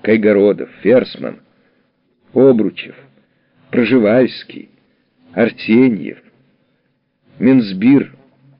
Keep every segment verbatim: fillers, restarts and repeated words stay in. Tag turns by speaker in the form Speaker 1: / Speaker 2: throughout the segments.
Speaker 1: Кайгородов, Ферсман, Обручев, Проживальский, Арсеньев, Мензбир.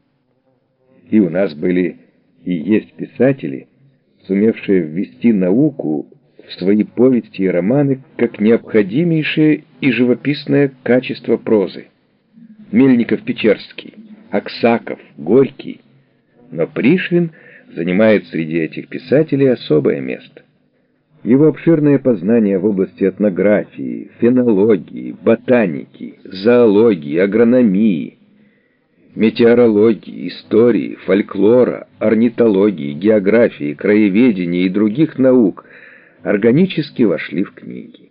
Speaker 1: И у нас были и есть писатели, сумевшие ввести науку в свои повести и романы как необходимейшее и живописное качество прозы. Мельников-Печерский, Аксаков, Горький. Но Пришвин занимает среди этих писателей особое место. Его обширное познание в области этнографии, фенологии, ботаники, зоологии, агрономии, метеорологии, истории, фольклора, орнитологии, географии, краеведения и других наук органически вошли в книги.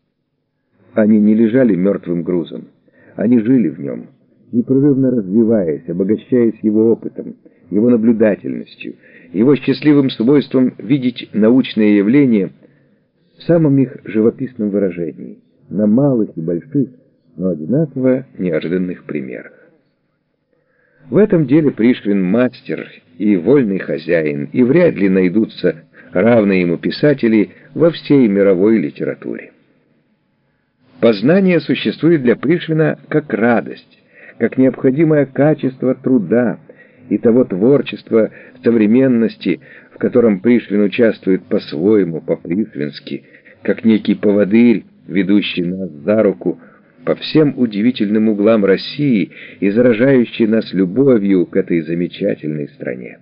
Speaker 1: Они не лежали мертвым грузом, они жили в нем, непрерывно развиваясь, обогащаясь его опытом, его наблюдательностью, его счастливым свойством видеть научные явления в самом их живописном выражении, на малых и больших, но одинаково неожиданных примерах. В этом деле Пришвин мастер и вольный хозяин, и вряд ли найдутся равные ему писатели во всей мировой литературе. Познание существует для Пришвина как радость, как необходимое качество труда и того творчества современности, в котором Пришвин участвует по-своему, по-пришвински, как некий поводырь, ведущий нас за руку по всем удивительным углам России и заражающий нас любовью к этой замечательной стране.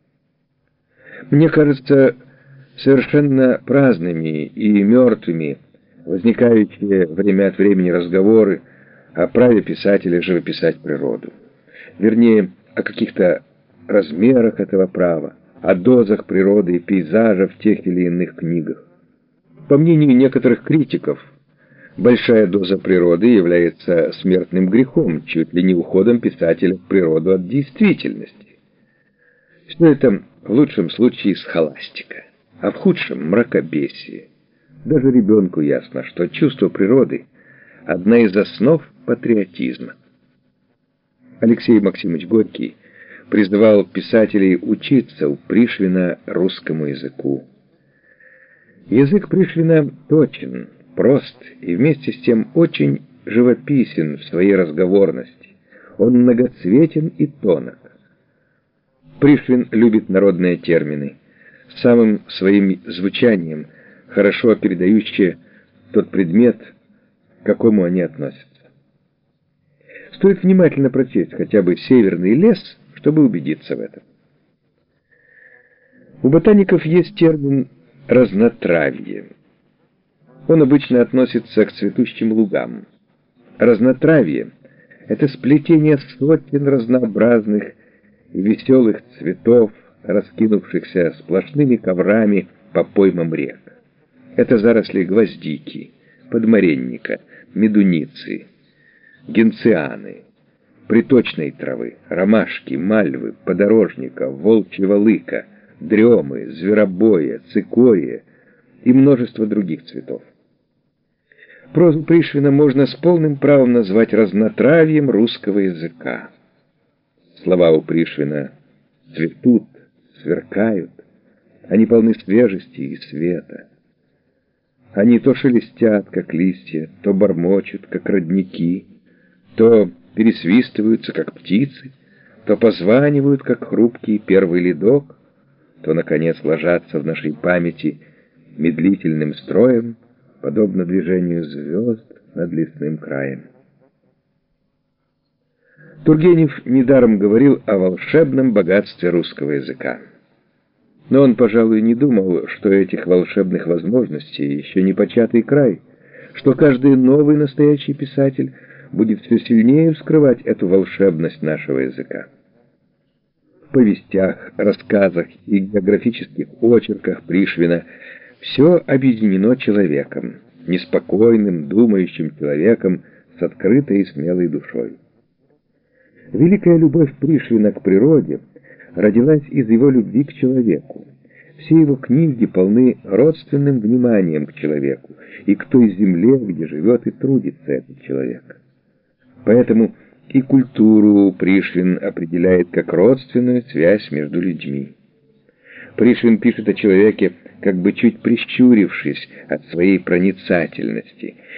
Speaker 1: Мне кажется, совершенно праздными и мертвыми возникающие время от времени разговоры о праве писателя живописать природу. Вернее, о каких-то размерах этого права, о дозах природы и пейзажа в тех или иных книгах. По мнению некоторых критиков, большая доза природы является смертным грехом, чуть ли не уходом писателя в природу от действительности. Все это в лучшем случае схоластика, а в худшем — мракобесие. Даже ребенку ясно, что чувство природы — одна из основ патриотизма. Алексей Максимович Горький призывал писателей учиться у Пришвина русскому языку. Язык Пришвина точен, прост и вместе с тем очень живописен в своей разговорности. Он многоцветен и тонок. Пришвин любит народные термины, самым своим звучанием хорошо передающие тот предмет, к какому они относятся. Стоит внимательно прочесть хотя бы «Северный лес», чтобы убедиться в этом. У ботаников есть термин «разнотравье». Он обычно относится к цветущим лугам. Разнотравье — это сплетение сотен разнообразных и веселых цветов, раскинувшихся сплошными коврами по поймам рек. Это заросли гвоздики, подмаренника, медуницы, генцианы, приточной травы, ромашки, мальвы, подорожника, волчьего лыка, дремы, зверобоя, цикория и множество других цветов. Прозу Пришвина можно с полным правом назвать разнотравьем русского языка. Слова у Пришвина цветут, сверкают, они полны свежести и света. Они то шелестят, как листья, то бормочут, как родники, то пересвистываются, как птицы, то позванивают, как хрупкий первый ледок, то, наконец, ложатся в нашей памяти медлительным строем, подобно движению звезд над лесным краем. Тургенев недаром говорил о волшебном богатстве русского языка. Но он, пожалуй, не думал, что этих волшебных возможностей еще не початый край, что каждый новый настоящий писатель будет все сильнее вскрывать эту волшебность нашего языка. В повестях, рассказах и географических очерках Пришвина все объединено человеком, неспокойным, думающим человеком с открытой и смелой душой. Великая любовь Пришвина к природе родилась из его любви к человеку. Все его книги полны родственным вниманием к человеку и к той земле, где живет и трудится этот человек. Поэтому и культуру Пришвин определяет как родственную связь между людьми. Пришвин пишет о человеке как бы чуть прищурившись от своей проницательности.